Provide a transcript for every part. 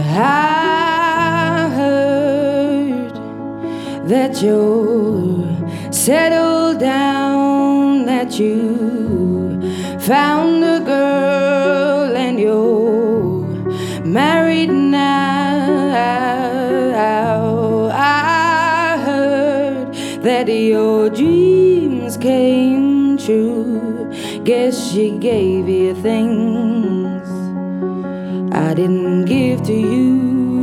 I heard that you're settled down, that you found a girl and you're married now. I heard that your dreams came true. Guess she gave you things I didn't give to you.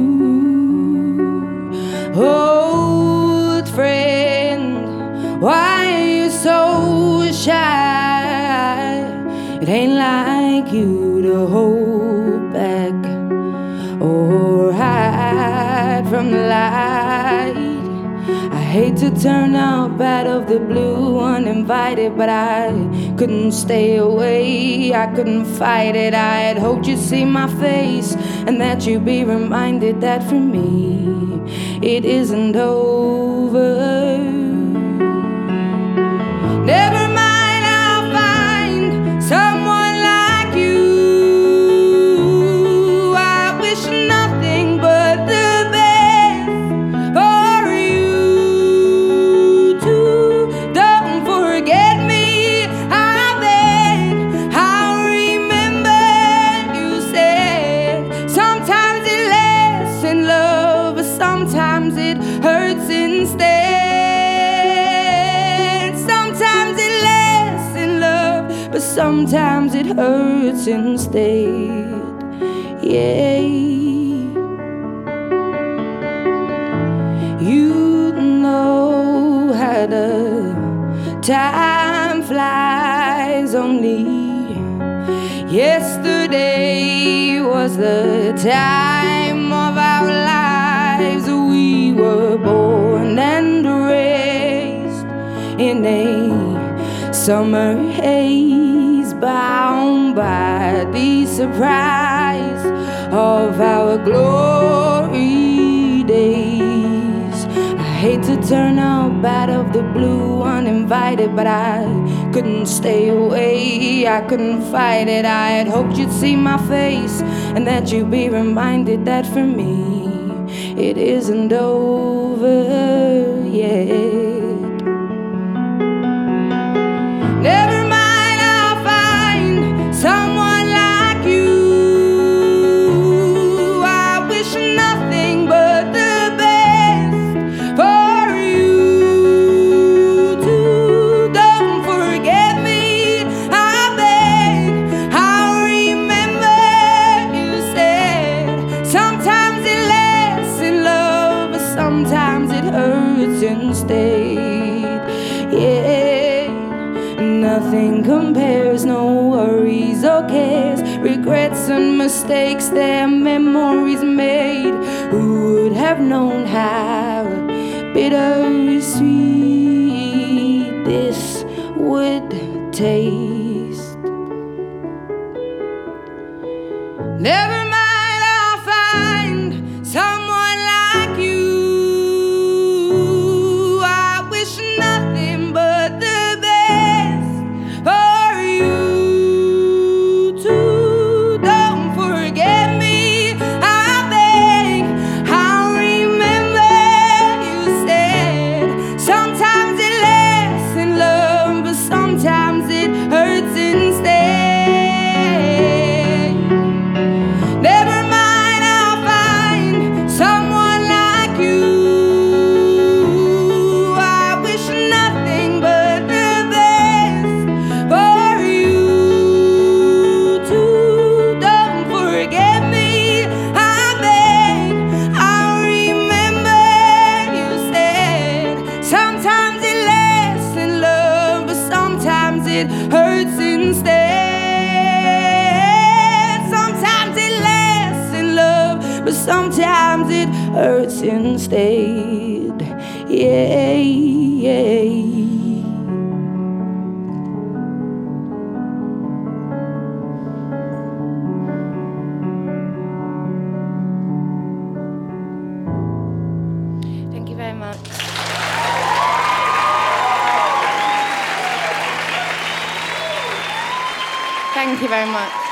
Old friend, why are you so shy? It ain't like you to hold back or hide from the light. I hate to turn up out of the blue uninvited, but I couldn't stay away, I couldn't fight it. I had hoped you'd see my face and that you'd be reminded that for me it isn't over. Never mind, I'll find someone like you. I wish nothing but the best for you too. Don't forget me, I beg. I'll remember you said sometimes it lasts in love, but sometimes it hurts instead. Sometimes it lasts in love, but sometimes it hurts instead. Yeah. You know how the time flies. Only yesterday was the time of our lives. We were born and raised in a summer haze, bound by the surprise of our glory days. I hate to turn up out of the blue uninvited, but I couldn't stay away, I couldn't fight it. I had hoped you'd see my face and that you'd be reminded that for me it isn't over yet. Never mind, I'll find someone like you. I wish nothing but the best for you too. Don't forget me, I beg. I'll remember you said sometimes it lasts in love, but sometimes it hurts instead. Yeah. Nothing compares, no worries or cares, regrets and mistakes, their memories made. Who would have known how bittersweet this would taste? Never mind, I'll find someone like you. I wish nothing but the for you too. Don't forget me, I beg. I'll remember you said sometimes it lasts in love, but sometimes it hurts instead. Never mind, I'll find someone like you. I wish nothing but the best for you too. Don't forget me, I beg. I'll remember you said sometimes it lasts in love, but sometimes it hurts instead. Sometimes it lasts in love, but sometimes it hurts instead. Yeah, yeah. Thank you very much. Thank you very much.